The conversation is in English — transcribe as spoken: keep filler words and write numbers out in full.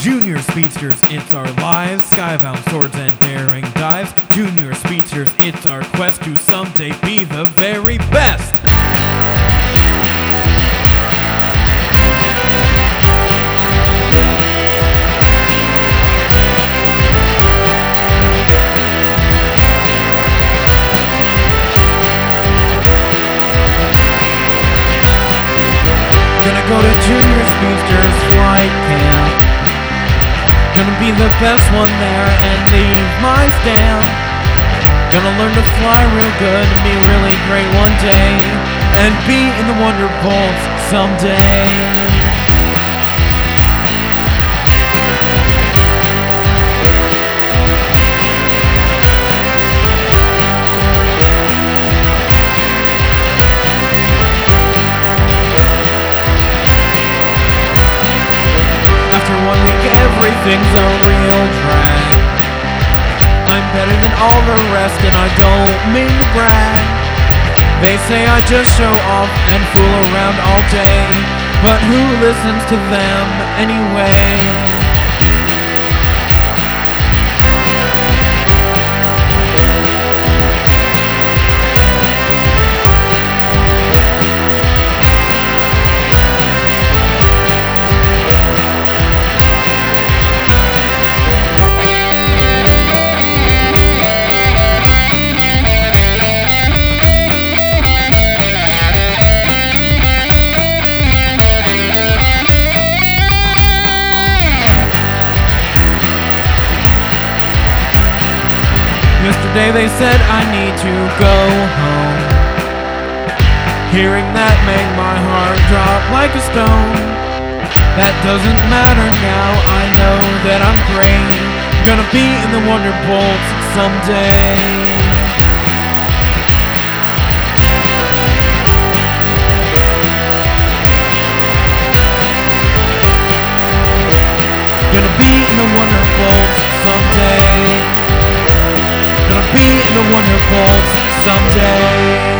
Junior Speedsters, it's our lives, skybound swords and daring dives. Junior Speedsters, it's our quest to someday be the very best. Gonna go to Junior Speedsters flight camp. Gonna be the best one there and leave my stamp. Gonna learn to fly real good and be really great one day, and be in the Wonderbolts someday. After one week, everything's a real drag. I'm better than all the rest, and I don't mean to brag. They say I just show off and fool around all day, but who listens to them anyway? Yesterday they said I need to go home. Hearing that made my heart drop like a stone. That doesn't matter now, I know that I'm great. Gonna be in the Wonderbolts someday. Gonna be in the Wonderbolts someday. Gonna be in the Wonderbolts someday.